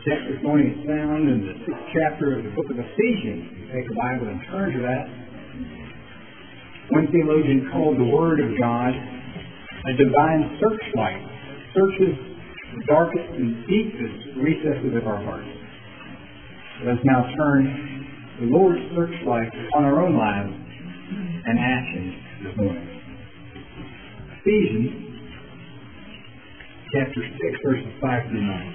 text this morning is found in the 6th chapter of the book of Ephesians. You take the Bible and turn to that. One theologian called the Word of God a divine searchlight. Searches the darkest and deepest recesses of our hearts. Let us now turn the Lord's searchlight on our own lives and actions this morning. Ephesians chapter 6, verses 5 through 9.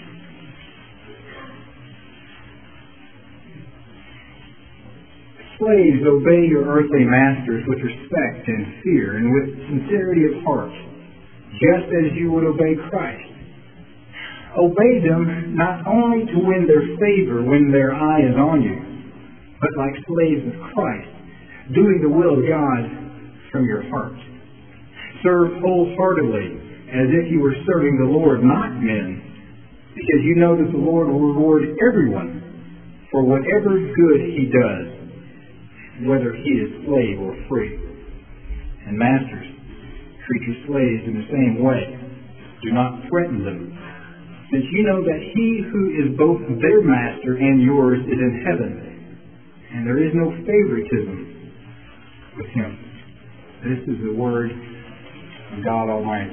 Slaves, obey your earthly masters with respect and fear and with sincerity of heart, just as you would obey Christ. Obey them not only to win their favor when their eye is on you, but like slaves of Christ, doing the will of God from your heart. Serve wholeheartedly, as if you were serving the Lord, not men, because you know that the Lord will reward everyone for whatever good he does, whether he is slave or free. And masters, treat your slaves in the same way. Do not threaten them, since you know that he who is both their master and yours is in heaven, and there is no favoritism with him. This is the word of God Almighty.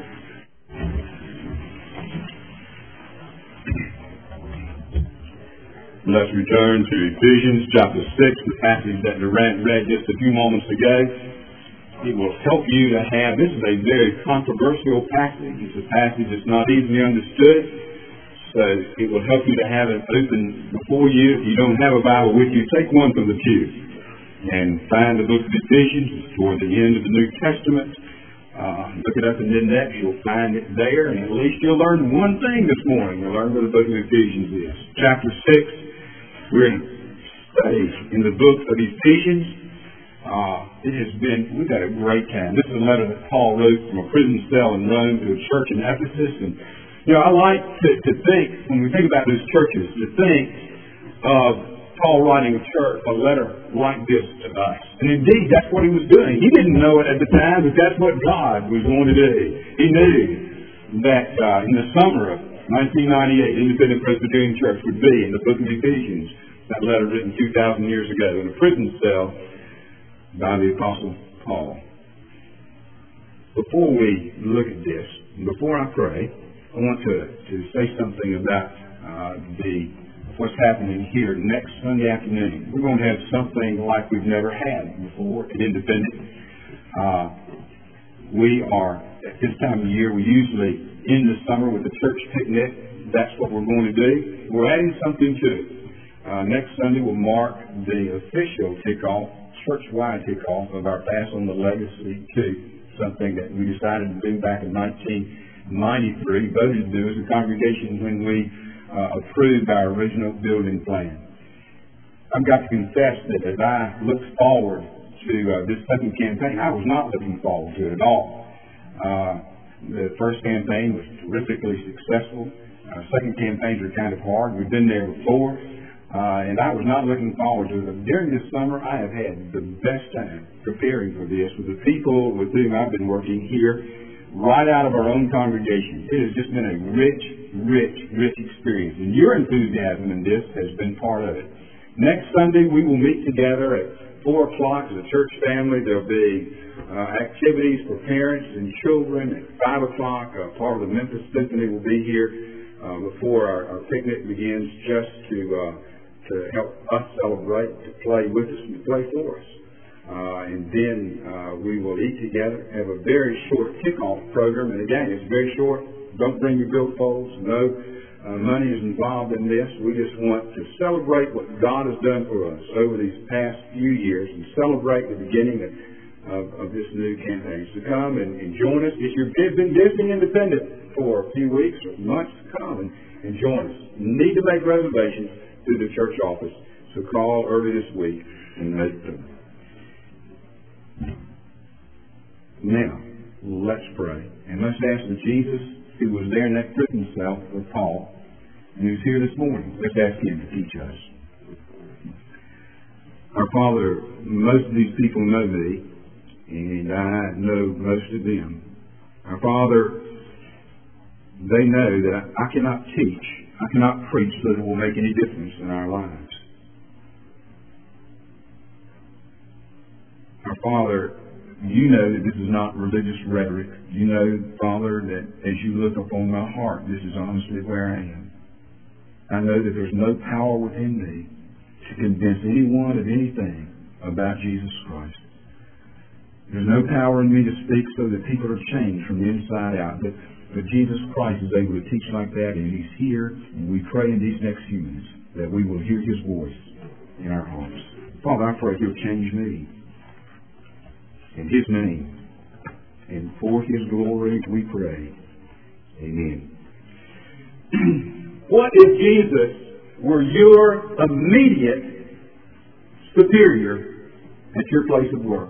Let's return to Ephesians chapter 6, the passage that Durant read just a few moments ago. It will help you to have, this is a very controversial passage. It's a passage that's not easily understood. So it will help you to have it open before you. If you don't have a Bible with you, take one from the pew and find the book of Ephesians. It's toward the end of the New Testament. Look it up in the index. You'll find it there, and at least you'll learn one thing this morning. You'll learn what the book of Ephesians is. Chapter 6. We're in study in the book of Ephesians. We've had a great time. This is a letter that Paul wrote from a prison cell in Rome to a church in Ephesus. And, I like to think, when we think about those churches, to think of Paul writing a letter like this to us. And indeed, that's what he was doing. He didn't know it at the time, but that's what God was going to do. He knew that in the summer of 1998, Independent Presbyterian Church would be in the book of Ephesians, that letter written 2,000 years ago in a prison cell by the Apostle Paul. Before we look at this, before I pray, I want to say something about what's happening here next Sunday afternoon. We're going to have something like we've never had before at Independent. We are, at this time of year, we usually end the summer with a church picnic. That's what we're going to do. We're adding something to it. Next Sunday will mark the official kickoff, church-wide kickoff of our Pass on the Legacy to something that we decided to do back in 1993, voted to do as a congregation when we approved our original building plan. I've got to confess that as I looked forward to this second campaign, I was not looking forward to it at all. The first campaign was terrifically successful. Second campaigns were kind of hard. We've been there before. And I was not looking forward to it. But during this summer, I have had the best time preparing for this with the people with whom I've been working here, right out of our own congregation. It has just been a rich experience. And your enthusiasm in this has been part of it. Next Sunday, we will meet together at 4 o'clock as a church family. There'll be activities for parents and children. At 5 o'clock, part of the Memphis Symphony will be here before our picnic begins, just to help us celebrate, to play with us and to play for us. And then we will eat together, have a very short kickoff program. And again, it's very short. Don't bring your billfolds. No money is involved in this. We just want to celebrate what God has done for us over these past few years and celebrate the beginning of this new campaign. So come and join us. If you've been visiting Independent for a few weeks or months, come and join us. You need to make reservations through the church office. So call early this week and make them. Now, let's pray. And let's ask that Jesus, who was there in that prison cell with Paul, and who's here this morning, let's ask him to teach us. Our Father, most of these people know me, and I know most of them. Our Father, they know that I cannot teach I cannot preach that it will make any difference in our lives. Our Father, you know that this is not religious rhetoric. You know, Father, that as you look upon my heart, this is honestly where I am. I know that there's no power within me to convince anyone of anything about Jesus Christ. There's no power in me to speak so that people are changed from the inside out. But Jesus Christ is able to teach like that, and He's here, and we pray in these next few minutes that we will hear His voice in our hearts. Father, I pray He'll change me. In His name, and for His glory we pray. Amen. What if Jesus were your immediate superior at your place of work?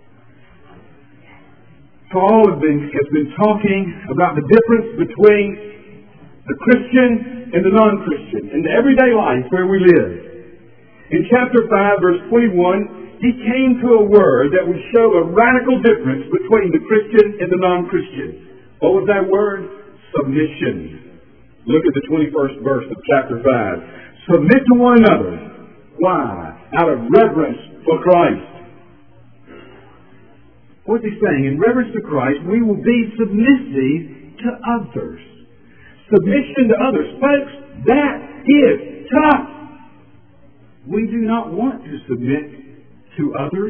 Paul has been talking about the difference between the Christian and the non-Christian in the everyday life where we live. In chapter 5, verse 21, he came to a word that would show a radical difference between the Christian and the non-Christian. What was that word? Submission. Look at the 21st verse of chapter 5. Submit to one another. Why? Out of reverence for Christ. What's he saying? In reverence to Christ, we will be submissive to others. Submission to others. Folks, that is tough. We do not want to submit to others.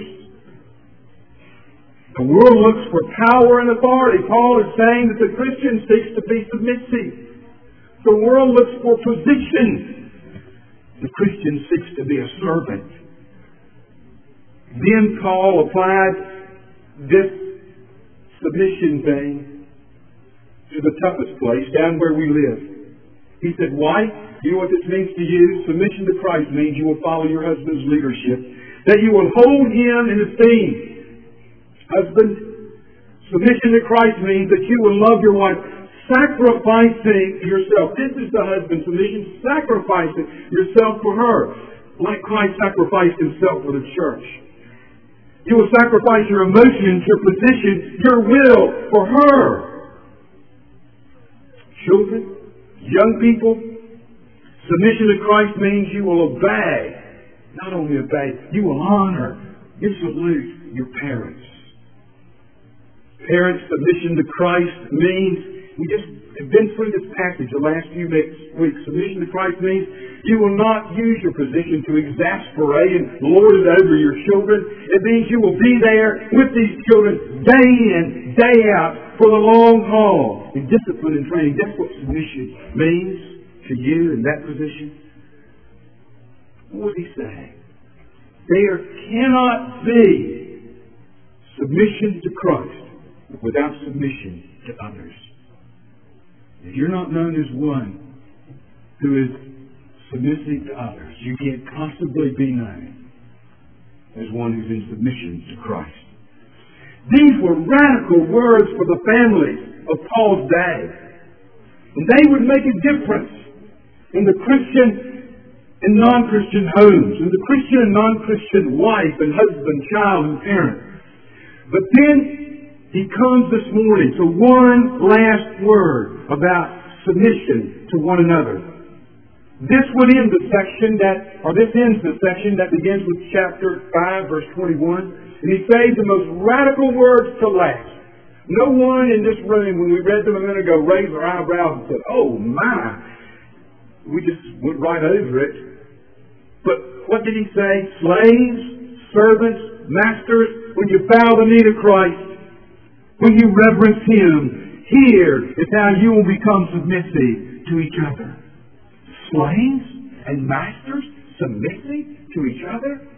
The world looks for power and authority. Paul is saying that the Christian seeks to be submissive. The world looks for position. The Christian seeks to be a servant. Then Paul applied this submission thing to the toughest place, down where we live. He said, wife, you know what this means to you? Submission to Christ means you will follow your husband's leadership, that you will hold him in esteem. Husband, submission to Christ means that you will love your wife, sacrificing yourself. This is the husband's submission, sacrificing yourself for her, like Christ sacrificed himself for the church. You will sacrifice your emotions, your position, your will for her. Children, young people, submission to Christ means you will obey. Not only obey, you will honor, you salute your parents. Parents, submission to Christ means, we just have been through this passage the last few weeks. Submission to Christ means you will not use your position to exasperate and lord it over your children. It means you will be there with these children day in, day out for the long haul in discipline and training. That's what submission means to you in that position. What was he saying? There cannot be submission to Christ without submission to others. If you're not known as one who is submissive to others, you can't possibly be known as one who's in submission to Christ. These were radical words for the families of Paul's day. And they would make a difference in the Christian and non-Christian homes, in the Christian and non-Christian wife and husband, child and parent. But then he comes this morning to one last word about submission to one another. This ends the section that begins with chapter 5, verse 21. And he says the most radical words to last. No one in this room, when we read them a minute ago, raised their eyebrows and said, oh my. We just went right over it. But what did he say? Slaves, servants, masters, when you bow the knee to Christ, when you reverence Him, here is how you will become submissive to each other. Slaves and masters submissive to each other?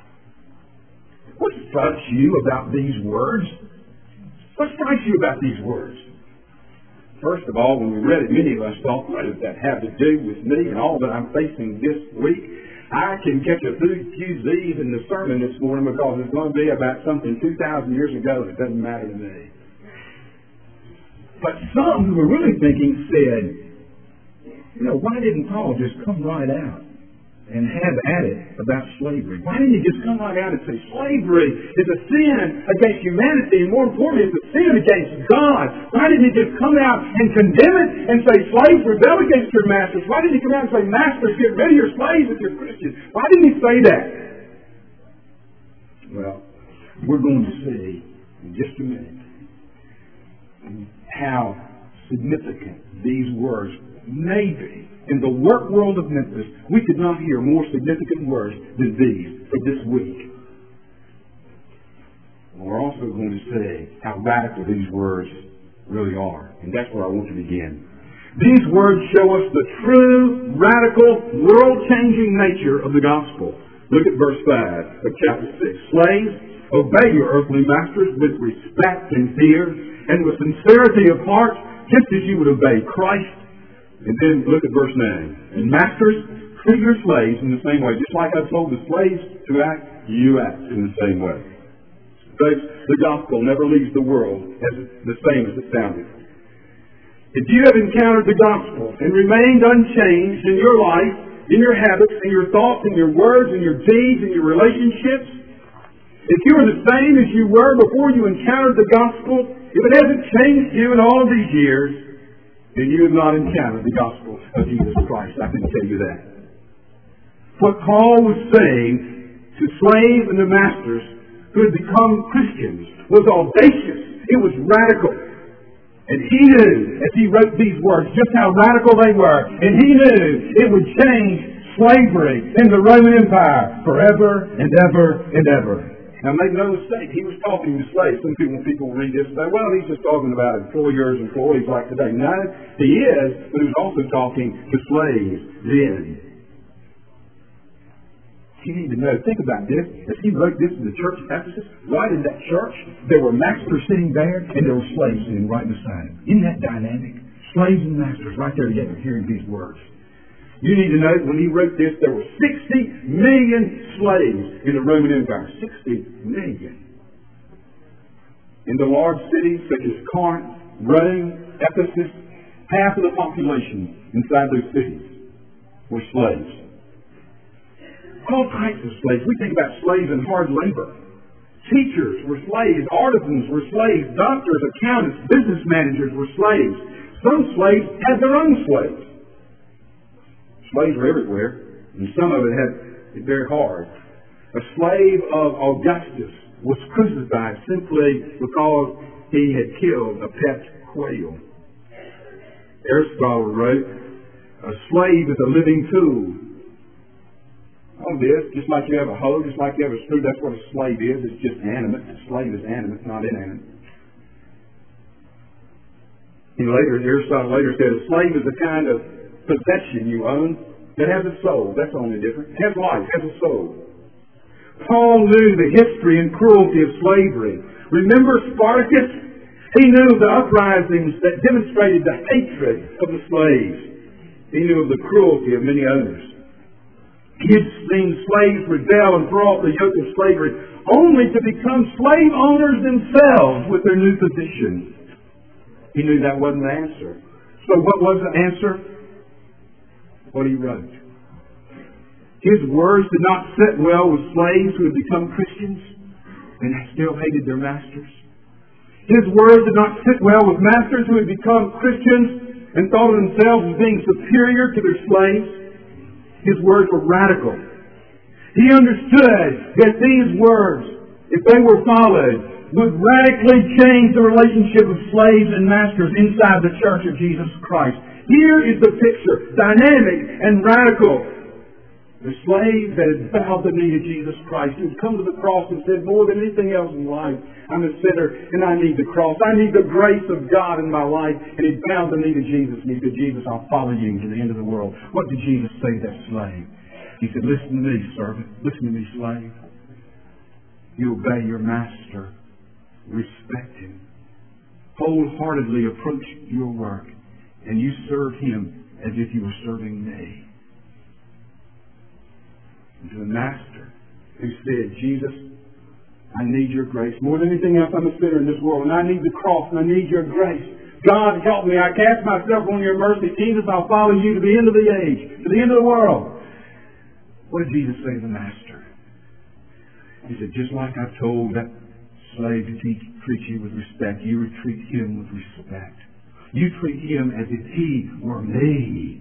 What strikes you about these words? What strikes you about these words? First of all, when we read it, many of us thought, what does that have to do with me and all that I'm facing this week? I can catch a few Z's in the sermon this morning because it's going to be about something 2,000 years ago that doesn't matter to me. But some who were really thinking said, why didn't Paul just come right out and have at it about slavery. Why didn't he just come right out and say, slavery is a sin against humanity, and more importantly, it's a sin against God? Why didn't he just come out and condemn it and say, slaves, rebel against your masters? Why didn't he come out and say, masters, get rid of your slaves if you're Christians? Why didn't he say that? Well, we're going to see in just a minute how significant these words may be. In the work world of Memphis, we could not hear more significant words than these for this week. We're also going to see how radical these words really are. And that's where I want to begin. These words show us the true, radical, world-changing nature of the gospel. Look at verse 5 of chapter 6. Slaves, obey your earthly masters with respect and fear, and with sincerity of heart, just as you would obey Christ. And then look at verse 9. And masters, treat your slaves in the same way. Just like I told the slaves to act, you act in the same way. The gospel never leaves the world as the same as it found it. If you have encountered the gospel and remained unchanged in your life, in your habits, in your thoughts, in your words, in your deeds, in your relationships, if you are the same as you were before you encountered the gospel, if it hasn't changed you in all of these years, then you have not encountered the gospel of Jesus Christ. I can tell you that. What Paul was saying to slaves and the masters who had become Christians was audacious. It was radical. And he knew, as he wrote these words, just how radical they were. And he knew it would change slavery in the Roman Empire forever and ever and ever. Now, make no mistake, he was talking to slaves. Some people read this and say, well, he's just talking about employers, employees like today. No, he is, but he was also talking to slaves then. You need to know, think about this. As he wrote this in the church of Ephesus, right in that church, there were masters sitting there, and there were slaves sitting right beside him. Isn't that dynamic? Slaves and masters right there together, hearing these words. You need to know, when he wrote this, there were 60 million slaves in the Roman Empire. 60 million. In the large cities such as Corinth, Rome, Ephesus, half of the population inside those cities were slaves. All types of slaves. We think about slaves in hard labor. Teachers were slaves. Artisans were slaves. Doctors, accountants, business managers were slaves. Some slaves had their own slaves. Slaves were everywhere, and some of it had it very hard. A slave of Augustus was crucified simply because he had killed a pet quail. Aristotle wrote, a slave is a living tool. Oh, this, just like you have a hoe, just like you have a screw, that's what a slave is. It's just animate. A slave is animate, not inanimate. Aristotle later said, a slave is a kind of possession you own that has a soul. That's the only difference. Has life, has a soul. Paul knew the history and cruelty of slavery. Remember Spartacus? He knew the uprisings that demonstrated the hatred of the slaves. He knew of the cruelty of many others. He had seen slaves rebel and throw off the yoke of slavery only to become slave owners themselves with their new position. He knew that wasn't the answer. So what was the answer? What he wrote. His words did not sit well with slaves who had become Christians and still hated their masters. His words did not sit well with masters who had become Christians and thought of themselves as being superior to their slaves. His words were radical. He understood that these words, if they were followed, would radically change the relationship of slaves and masters inside the Church of Jesus Christ. Here is the picture, dynamic and radical. The slave that had bowed the knee to Jesus Christ, who had come to the cross and said, more than anything else in life, I'm a sinner and I need the cross. I need the grace of God in my life. And he bowed the knee to Jesus and he said, Jesus, I'll follow you to the end of the world. What did Jesus say to that slave? He said, listen to me, servant. Listen to me, slave. You obey your master. Respect him. Wholeheartedly approach your work. And you serve him as if you were serving me. And to the master who said, Jesus, I need your grace. More than anything else, I'm a sinner in this world, and I need the cross, and I need your grace. God, help me. I cast myself on your mercy. Jesus, I'll follow you to the end of the age, to the end of the world. What did Jesus say to the master? He said, just like I told that slave to treat you with respect, you treat him with respect. You treat him as if he were me.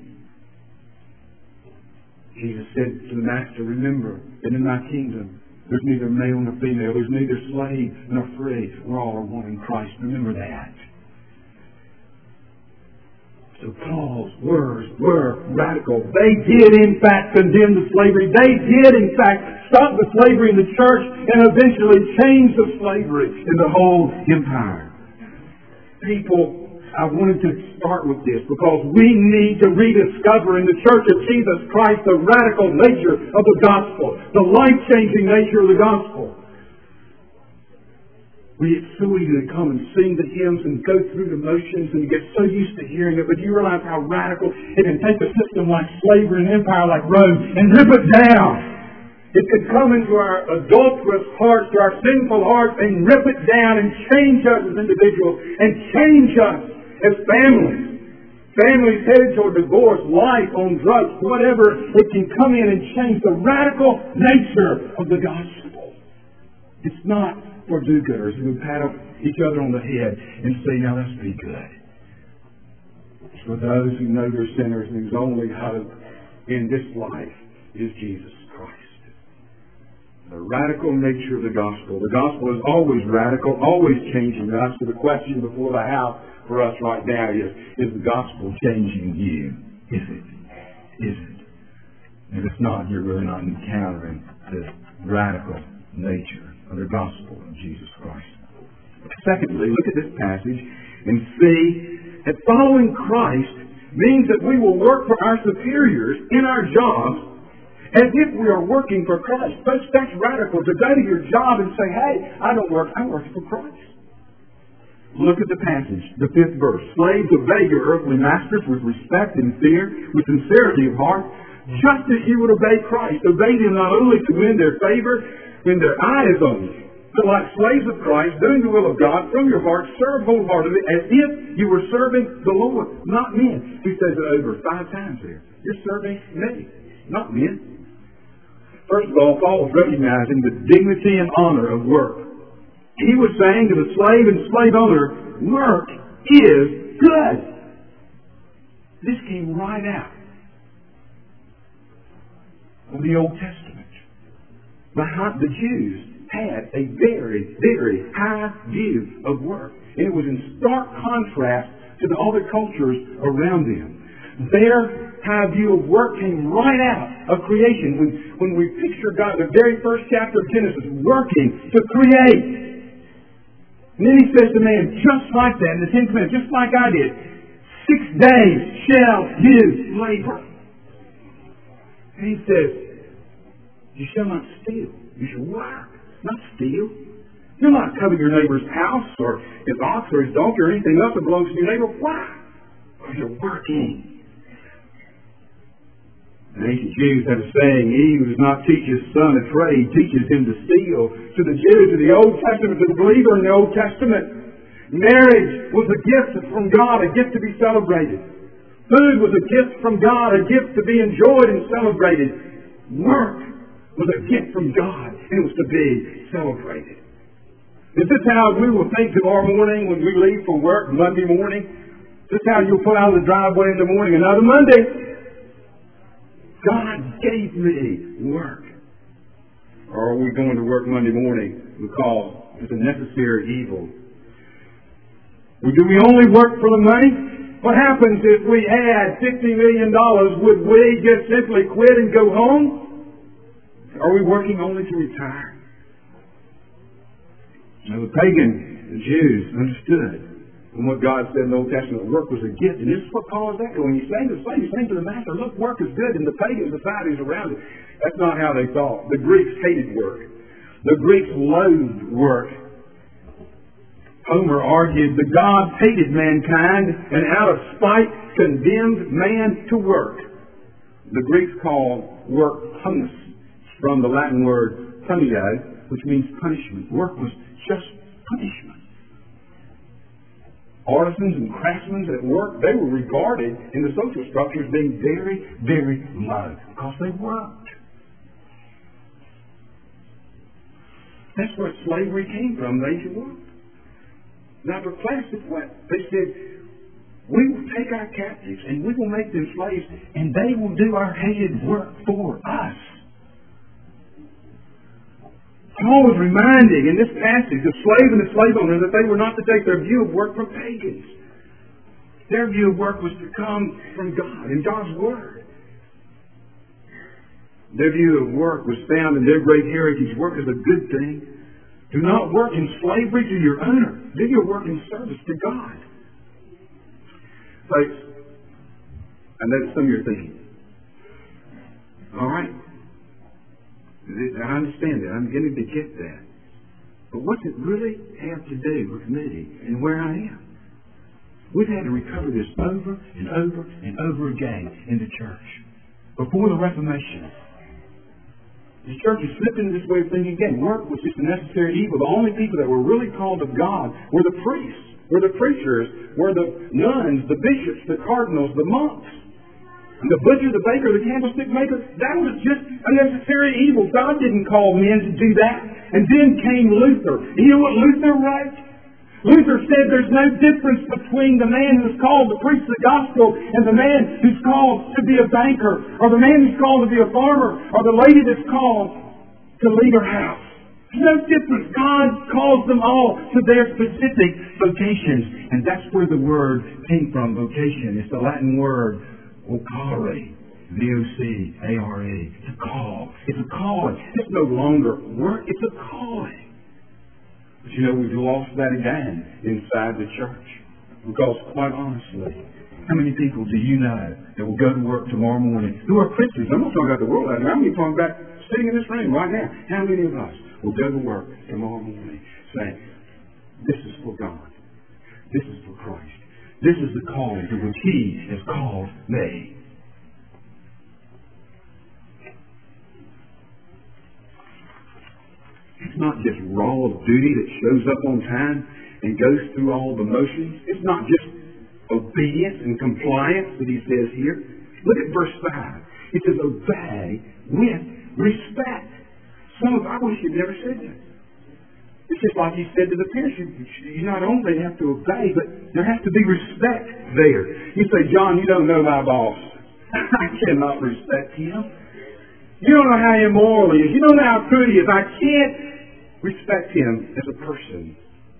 Jesus said to the master, remember that in my kingdom there's neither male nor female, there's neither slave nor free. We're all one in Christ. Remember that. So Paul's words were radical. They did in fact condemn the slavery. They did in fact stop the slavery in the church and eventually change the slavery in the whole empire. People, I wanted to start with this because we need to rediscover in the Church of Jesus Christ the radical nature of the gospel, the life-changing nature of the gospel. It's so easy to come and sing the hymns and go through the motions and you get so used to hearing it, but you realize how radical it can take a system like slavery and empire like Rome and rip it down. It can come into our adulterous hearts, to our sinful hearts, and rip it down and change us as individuals and change us as families. Families headed toward divorce, life on drugs, whatever, it can come in and change the radical nature of the gospel. It's not for do-gooders who pat each other on the head and say, now let's be good. It's for those who know they're sinners and whose only hope in this life is Jesus Christ. The radical nature of the gospel. The gospel is always radical, always changing us. So the question before the house for us right now is the gospel changing you? Is it? Is it? If it's not, you're really not encountering the radical nature of the gospel of Jesus Christ. Secondly, look at this passage and see that following Christ means that we will work for our superiors in our jobs as if we are working for Christ. Folks, that's radical. To go to your job and say, hey, I don't work, I work for Christ. Look at the passage, the 5th verse. Slaves, obey your earthly masters with respect and fear, with sincerity of heart, just as you would obey Christ. Obey them not only to win their favor when their eye is on you, but like slaves of Christ, doing the will of God from your heart, serve wholeheartedly as if you were serving the Lord, not men. He says it over 5 times here. You're serving me, not men. First of all, Paul was recognizing the dignity and honor of work. He was saying to the slave and slave owner, work is good. This came right out of the Old Testament. The Jews had a very, very high view of work. And it was in stark contrast to the other cultures around them. Their high view of work came right out of creation. When we picture God, the very first chapter of Genesis, working to create. And then he says to man, just like that, in the 10th commandment, just like I did, 6 days shall you labor. And he says, you shall not steal. You shall work, not steal. You'll not covet your neighbor's house or his ox or his donkey or anything else that belongs to your neighbor. Why? Because you're working. The ancient Jews had a saying, he who does not teach his son a trade teaches him to steal. To the Jews of the Old Testament, to the believer in the Old Testament, marriage was a gift from God, a gift to be celebrated. Food was a gift from God, a gift to be enjoyed and celebrated. Work was a gift from God, and it was to be celebrated. Is this how we will think tomorrow morning when we leave for work, Monday morning? Is this how you'll pull out of the driveway in the morning? Another Monday. God gave me work. Or are we going to work Monday morning because it's a necessary evil? Do we only work for the money? What happens if we had $50 million? Would we just simply quit and go home? Are we working only to retire? Now, the pagan Jews understood from what God said in the Old Testament, work was a gift. And this is what Paul is echoing. He's saying to the slave, he's saying to the master, look, work is good in the pagan societies around it. That's not how they thought. The Greeks hated work. The Greeks loathed work. Homer argued the gods hated mankind and out of spite condemned man to work. The Greeks called work punus, from the Latin word punio, which means punishment. Work was just punishment. Artisans and craftsmen at work, they were regarded in the social structure as being very, very low because they worked. That's where slavery came from, the ancient world. Now, for classes, what? They said, we will take our captives and we will make them slaves and they will do our hated work for us. Paul was reminding in this passage the slave and the slave owner that they were not to take their view of work from pagans. Their view of work was to come from God and God's Word. Their view of work was found in their great heritage. Work is a good thing. Do not work in slavery to your owner. Do your work in service to God. Folks, I know some of you are thinking, all right, I understand that. I'm getting to get that. But what's it really have to do with me and where I am? We've had to recover this over and over and over again in the church. Before the Reformation, the church is slipping into this way of thinking again. Work was just a necessary evil. The only people that were really called of God were the priests, were the preachers, were the nuns, the bishops, the cardinals, the monks. And the butcher, the baker, the candlestick maker, that was just a necessary evil. God didn't call men to do that. And then came Luther. And you know what Luther wrote? Luther said there's no difference between the man who's called to preach the gospel and the man who's called to be a banker, or the man who's called to be a farmer, or the lady that's called to lead her house. There's no difference. God calls them all to their specific vocations. And that's where the word came from, vocation. It's the Latin word vocare, V-O-C-A-R-E. It's a call. It's a calling. It's no longer work. It's a calling. But you know, we've lost that again inside the church. Because quite honestly, how many people do you know that will go to work tomorrow morning who are Christians? I'm not talking about the world out there. I'm even talking about sitting in this room right now. How many of us will go to work tomorrow morning saying, this is for God. This is for Christ. This is the calling to which He has called me. It's not just raw duty that shows up on time and goes through all the motions. It's not just obedience and compliance that he says here. Look at verse 5. It says, obey with respect. I wish you'd never said that. It's just like he said to the parents, you not only have to obey, but there has to be respect there. You say, John, you don't know my boss. I cannot respect him. You don't know how immoral he is. You don't know how crude he is. I can't respect him as a person.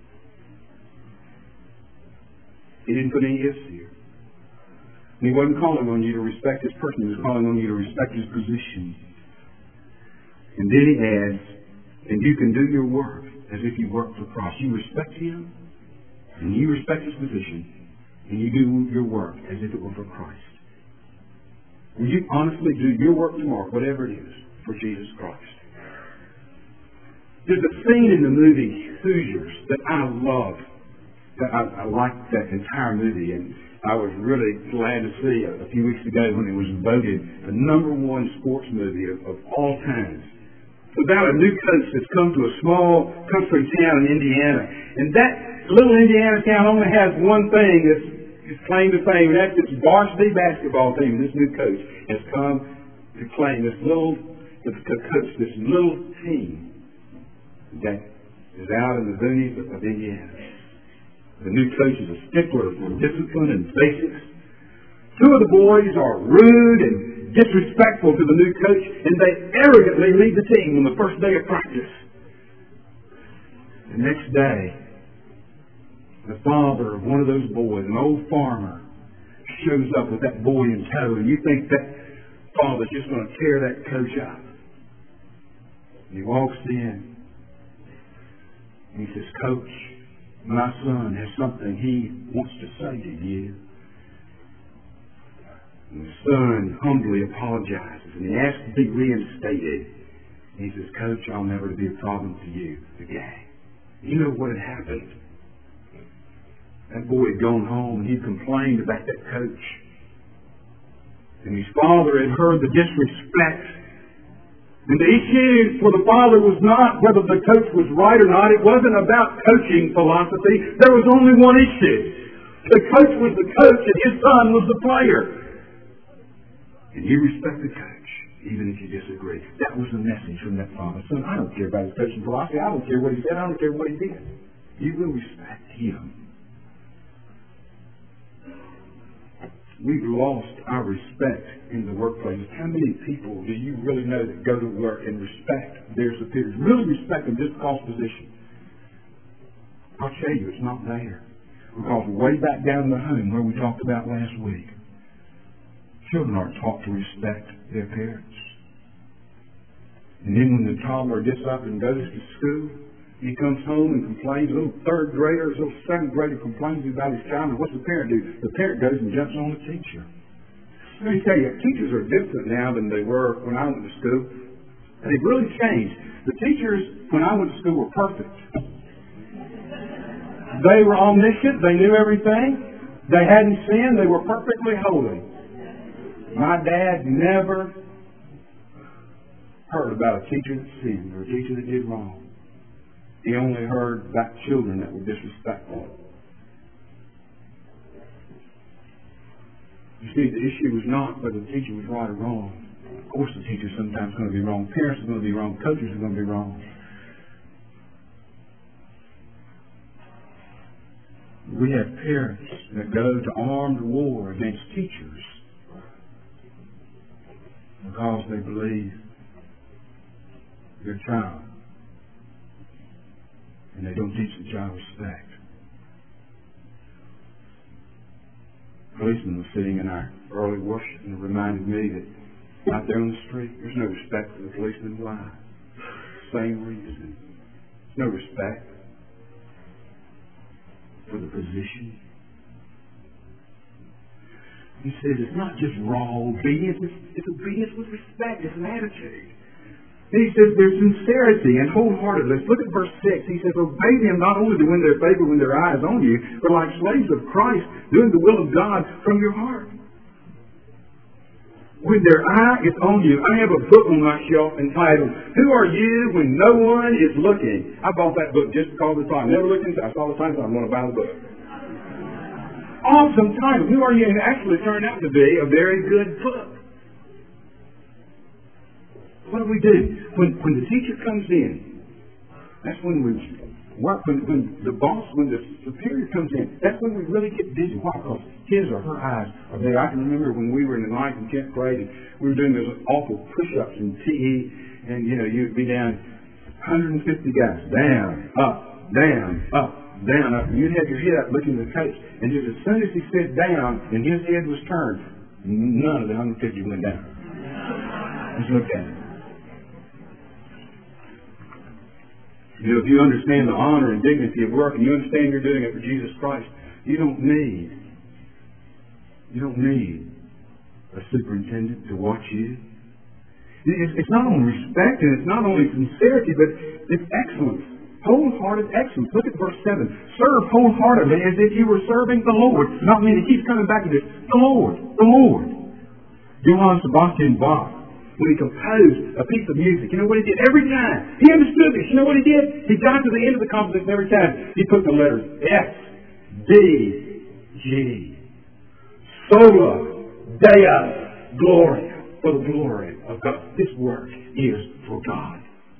He didn't put any ifs here. And he wasn't calling on you to respect his person. He was calling on you to respect his position. And then he adds, and you can do your work as if you work for Christ. You respect him, and you respect his position, and you do your work as if it were for Christ. Will you honestly do your work tomorrow, whatever it is, for Jesus Christ? There's a scene in the movie Hoosiers that I love. I like that entire movie, and I was really glad to see a few weeks ago when it was voted the #1 sports movie of all time. It's about a new coach that's come to a small country town in Indiana, and that little Indiana town only has one thing that's his claim to fame, and that's its varsity basketball team. This new coach has come to claim to coach this little team that is out in the boonies of Indiana. The new coach is a stickler for discipline and basics. Two of the boys are rude and disrespectful to the new coach, and they arrogantly lead the team on the first day of practice. The next day, the father of one of those boys, an old farmer, shows up with that boy in tow, and you think that father's just going to tear that coach up. And he walks in, and he says, Coach, my son has something he wants to say to you. And the son humbly apologizes, and he asks to be reinstated. And he says, Coach, I'll never be a problem to you again. You know what had happened? That boy had gone home and he complained about that coach. And his father had heard the disrespect. And the issue for the father was not whether the coach was right or not. It wasn't about coaching philosophy. There was only one issue. The coach was the coach and his son was the player. And you respect the coach. even if you disagree. That was the message from that father. Son, I don't care about his Christian philosophy. I don't care what he said. I don't care what he did. You will respect him. We've lost our respect in the workplace. How many people do you really know that go to work and respect their superiors? Really respect them just because of position? I'll tell you, it's not there. Because way back down in the home where we talked about last week, children aren't taught to respect their parents. And then when the toddler gets up and goes to school, he comes home and complains. A little third grader, a little second grader complains about his child. And what's the parent do? The parent goes and jumps on the teacher. Let me tell you, teachers are different now than they were when I went to school. And they've really changed. The teachers, when I went to school, were perfect. They were omniscient. They knew everything. They hadn't sinned. They were perfectly holy. My dad never heard about a teacher that sinned or a teacher that did wrong. He only heard about children that were disrespectful. You see, the issue was not whether the teacher was right or wrong. Of course the teacher's sometimes going to be wrong. Parents are going to be wrong. Coaches are going to be wrong. We have parents that go to armed war against teachers because they believe their child, and they don't teach the child respect. A policeman was sitting in our early worship and it reminded me that out there on the street, there's no respect for the policeman. Why? Same reason. There's no respect for the position. He says it's not just raw obedience, it's obedience with respect, it's an attitude. And he says there's sincerity and wholeheartedness. Look at verse 6. He says, obey them not only to win their favor when their eye is on you, but like slaves of Christ, doing the will of God from your heart. When their eye is on you, I have a book on my shelf entitled, Who Are You When No One Is Looking? I bought that book just because of the time. Never looked into it. I saw the title, so I'm going to buy the book. Awesome title. Who Are You? And it actually turned out to be a very good book. What do we do? When the teacher comes in, that's when we work. When the boss, when the superior comes in, that's when we really get busy. Why? Because his or her eyes are there. I can remember when we were in the 9th and 10th grade, and we were doing those awful push-ups in PE, and you'd be down 150 guys, down, up, down, up, down, up. And you'd have your head up looking at the coach, and just as soon as he said down, and his head was turned, none of the 150 went down. Just look at it. If you understand the honor and dignity of work, and you understand you're doing it for Jesus Christ, you don't need a superintendent to watch you. It's not only respect and it's not only sincerity, but it's excellence. Wholehearted excellence. Look at verse 7. Serve wholeheartedly as if you were serving the Lord. Not me. It keeps coming back to this. The Lord. The Lord. Johann Sebastian Bach, when he composed a piece of music, you know what he did? Every time. He understood this. You know what he did? He got to the end of the composition every time. He put the letters S, D, G. Sola, Deo, Gloria. For the glory of God. This work is for God.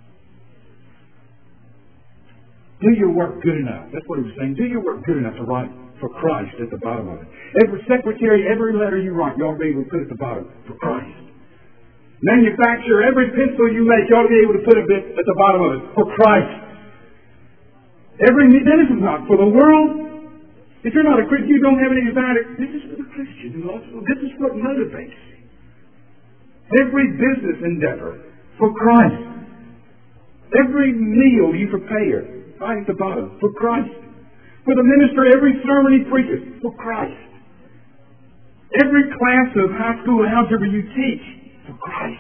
Do your work good enough. That's what he was saying. Do your work good enough to write for Christ at the bottom of it. Every secretary, every letter you write, you ought to be able to put at the bottom, for Christ. Manufacture, every pencil you make, you ought to be able to put a bit at the bottom of it, for Christ. This is not for the world. If you're not a Christian, you don't have any desire. This is for the Christian. This is what motivates you. Every business endeavor, for Christ. Every meal you prepare, right at the bottom, for Christ. For the minister, every sermon he preaches, for Christ. Every class of high school algebra you teach, for Christ.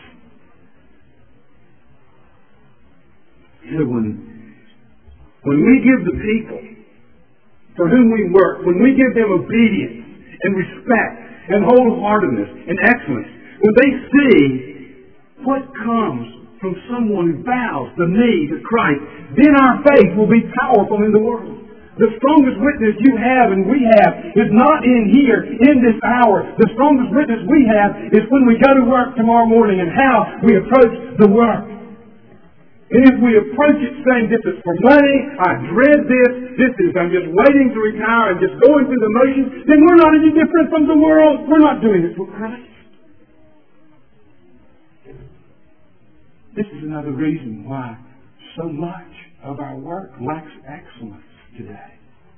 So when we give the people for whom we work, when we give them obedience and respect and wholeheartedness and excellence, when they see what comes from someone who bows the knee to Christ, then our faith will be powerful in the world. The strongest witness you have and we have is not in here, in this hour. The strongest witness we have is when we go to work tomorrow morning and how we approach the work. And if we approach it saying, this is for money, I dread I'm just waiting to retire, I'm just going through the motions, then we're not any different from the world. We're not doing it for Christ. This is another reason why so much of our work lacks excellence today.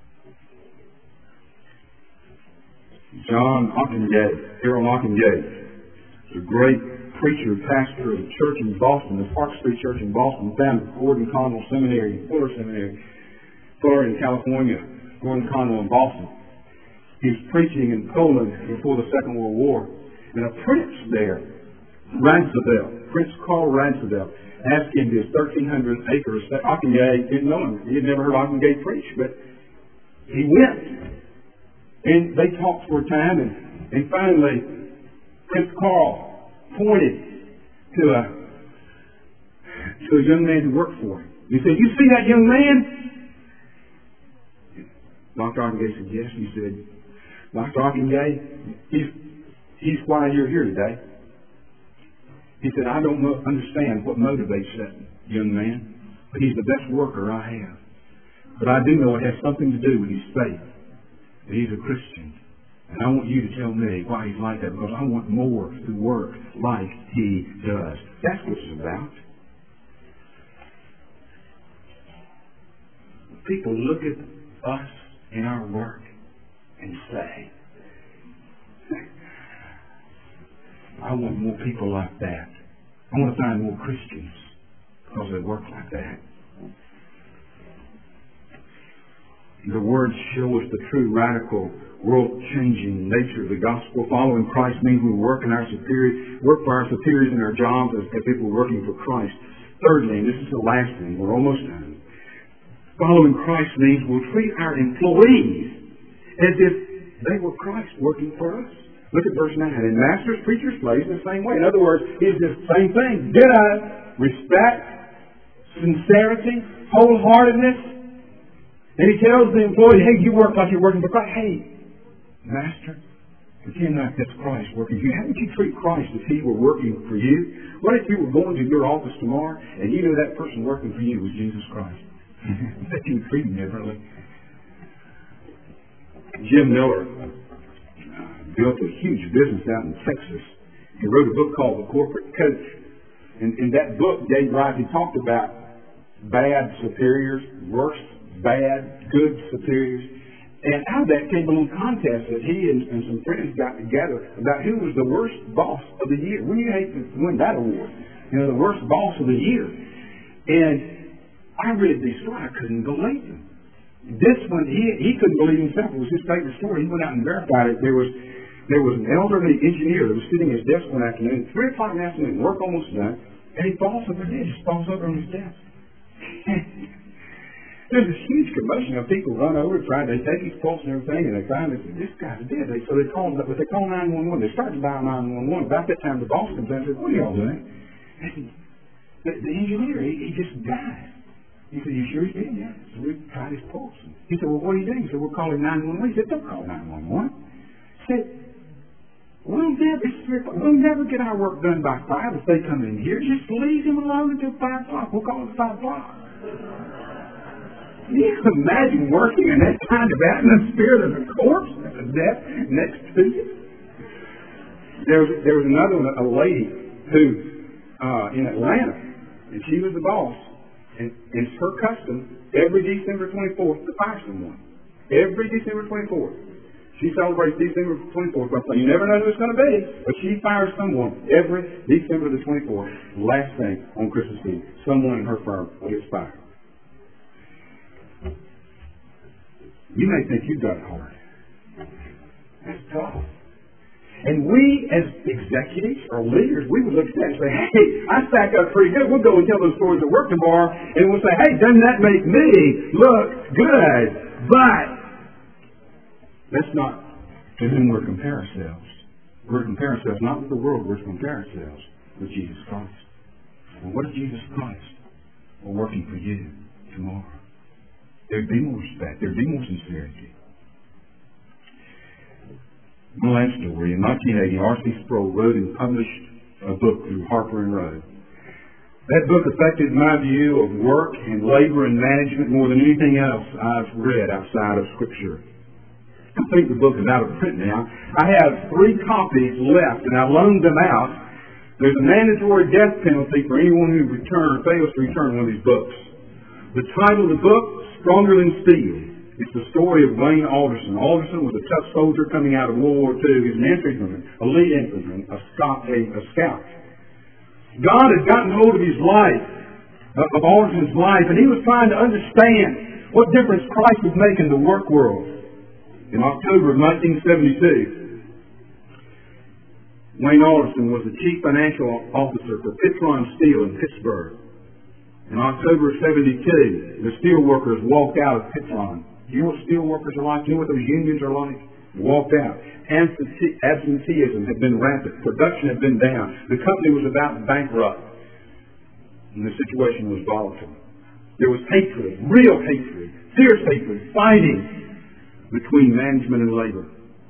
John Ockengate, Harold Ockengate, is a great preacher, pastor of a church in Boston, the Park Street Church in Boston, founded Gordon Conwell Seminary, Fuller Seminary, Fuller in California, Gordon Conwell in Boston. He was preaching in Poland before the Second World War, and a prince there, Prince Karl Ransdell, asked him his 1,300 acres. Ockengate didn't know him. He had never heard Ockengate preach, but he went. And they talked for a time, and finally, Prince Karl pointed to a young man who worked for him. He said, "You see that young man?" Dr. Ockengate said, "Yes." He said, "Dr. Ockengate, he's why you're here today." He said, "I don't understand what motivates that young man, but he's the best worker I have. But I do know it has something to do with his faith, that he's a Christian. And I want you to tell me why he's like that, because I want more to work like he does." That's what it's about. People look at us in our work and say, "I want more people like that. I want to find more Christians because they work like that." The words show us the true, radical, world-changing nature of the gospel. Following Christ means we work for our superiors in our jobs as people working for Christ. Thirdly, and this is the last thing, we're almost done. Following Christ means we'll treat our employees as if they were Christ working for us. Look at verse 9. And masters, preachers, slaves in the same way. In other words, it's the same thing. Respect, sincerity, wholeheartedness. And he tells the employee, "Hey, you work like you're working for Christ. Hey, master, pretend like that's Christ working for you. How would you treat Christ if he were working for you? What if you were going to your office tomorrow and you knew that person working for you was Jesus Christ? That you would treat him differently." Jim Miller built a huge business out in Texas. He wrote a book called The Corporate Coach. And in that book, Dave Rice, he talked about bad superiors, worse, bad, good superiors. And out of that came a little contest that he and some friends got together about who was the worst boss of the year. Wouldn't you hate to win that award? The worst boss of the year. And I read these stories. I couldn't believe them. This one, he couldn't believe himself. It was his favorite story. He went out and verified it. There was an elderly engineer that was sitting at his desk one afternoon, 3 o'clock in the afternoon, work almost done, and he falls over dead, just falls over on his desk. There's this huge commotion of people run over, they take his pulse and everything, and they find that this guy's dead. So they call 911. They start to dial 911. About that time, the boss comes in and says, "What are y'all doing?" And the engineer, he just died. He said, "You sure he's dead?" "Yeah." So we tried his pulse. He said, "Well, what are you doing?" He said, "We're calling 911. He said, "Don't call 911. He said, We'll never get our work done by 5 if they come in here. Just leave him alone until 5 o'clock. We'll call it 5 o'clock. Can you imagine working in that kind of atmosphere? There's a corpse, there's a death next to you. There was another one, a lady who, in Atlanta, and she was the boss, and it's her custom every December 24th to fire someone. Every December 24th. She celebrates December 24th by saying, you never know who it's going to be, but she fires someone every December the 24th. Last thing on Christmas Eve, someone in her firm gets fired. You may think you've got it hard. That's tough. And we, as executives or leaders, we would look at that and say, hey, I stack up pretty good. We'll go and tell those stories at work tomorrow, and we'll say, hey, doesn't that make me look good? But that's not to whom we're comparing ourselves. We're comparing ourselves not with the world, we're comparing ourselves with Jesus Christ. And what is Jesus Christ working for you tomorrow? there'd be more respect, there'd be more sincerity. My last story, in 1980, R.C. Sproul wrote and published a book through Harper and Row. That book affected my view of work and labor and management more than anything else I've read outside of Scripture. I think the book is out of print now. I have 3 copies left, and I loaned them out. There's a mandatory death penalty for anyone who fails to return one of these books. The title of the book, Stronger Than Steel. It's the story of Wayne Alderson. Alderson was a tough soldier coming out of World War II. He was an infantryman, a lead infantryman, a scout. God had gotten hold of his life, of Alderson's life, and he was trying to understand what difference Christ would make in the work world. In October of 1972, Wayne Alderson was the chief financial officer for Pitron Steel in Pittsburgh. In October of 1972, the steel workers walked out of Pitron. Do you know what steel workers are like? Do you know what those unions are like? Walked out. Absenteeism had been rampant. Production had been down. The company was about bankrupt. And the situation was volatile. There was hatred, real hatred, fierce hatred, fighting between management and labor.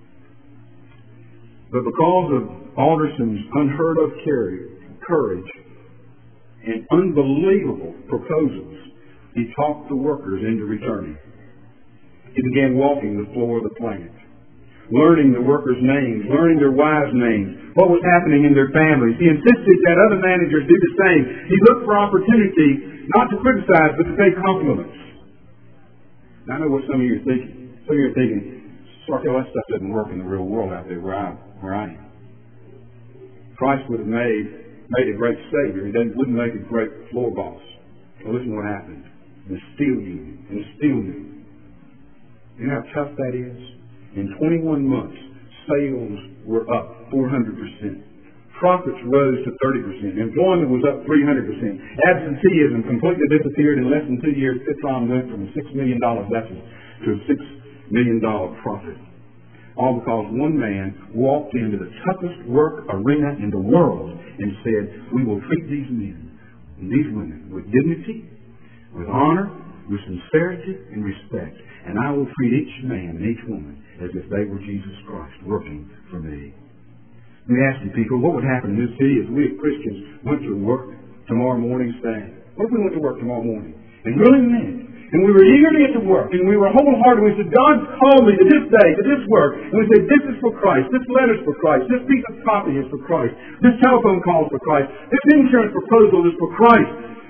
But because of Alderson's unheard of courage and unbelievable proposals, he talked the workers into returning. He began walking the floor of the plant, learning the workers' names, learning their wives' names, what was happening in their families. He insisted that other managers do the same. He looked for opportunity not to criticize, but to pay compliments. Now, I know what some of you are thinking. Some of you are thinking, Sarko, that stuff doesn't work in the real world out there where I am. Christ would have made a great Savior. He wouldn't make a great floor boss. Well, listen to what happened. The steel union and the steel mill. You know how tough that is? In 21 months, sales were up 400%. Profits rose to 30%. Employment was up 300%. Absenteeism completely disappeared. In less than 2 years, Pitron went from a $6 million deficit to a $6 million profit. All because one man walked into the toughest work arena in the world and said, we will treat these men and these women with dignity, with honor, with sincerity and respect. And I will treat each man and each woman as if they were Jesus Christ working for me. Let me ask you people, what would happen in this city if we as Christians went to work tomorrow morning saying, what if we went to work tomorrow morning and really meant it? And we were eager to get to work, and we were wholehearted. We said, God called me to this day, to this work. And we said, this is for Christ. This letter's for Christ. This piece of property is for Christ. This telephone call is for Christ. This insurance proposal is for Christ.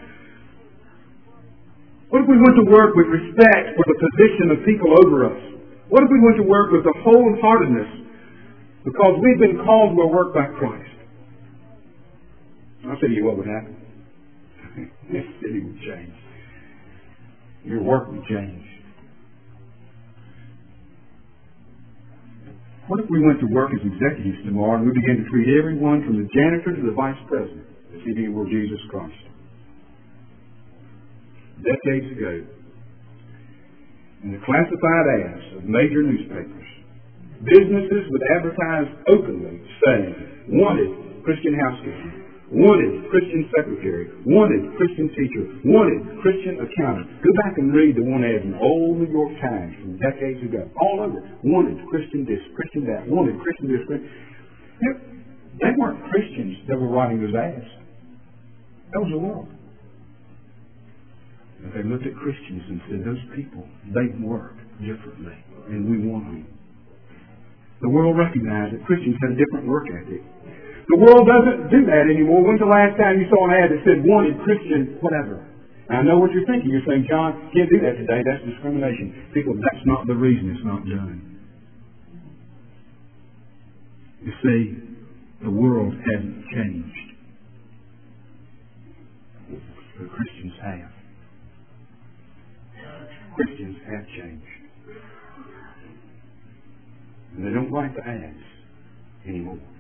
What if we went to work with respect for the position of people over us? What if we went to work with a wholeheartedness because we've been called to a work by Christ? I'll tell you what would happen. This city would change. Your work would change. What if we went to work as executives tomorrow and we began to treat everyone from the janitor to the vice president as if he were Jesus Christ? Decades ago, in the classified ads of major newspapers, businesses would advertise openly saying, wanted Christian housekeeper, wanted Christian secretary, wanted Christian teacher, wanted Christian accountant. Go back and read the one ad in old New York Times from decades ago. All over. Wanted Christian this, Christian that, wanted Christian this, Christian. They weren't Christians that were writing those ads. That was the world. And they looked at Christians and said, those people, they work differently, and we want them. The world recognized that Christians had a different work ethic. The world doesn't do that anymore. When's the last time you saw an ad that said, wanted Christian whatever? Now, I know what you're thinking. You're saying, John, can't do that today. That's discrimination. People, that's not the reason it's not done. You see, the world hasn't changed. The Christians have. Christians have changed. And they don't write the ads anymore.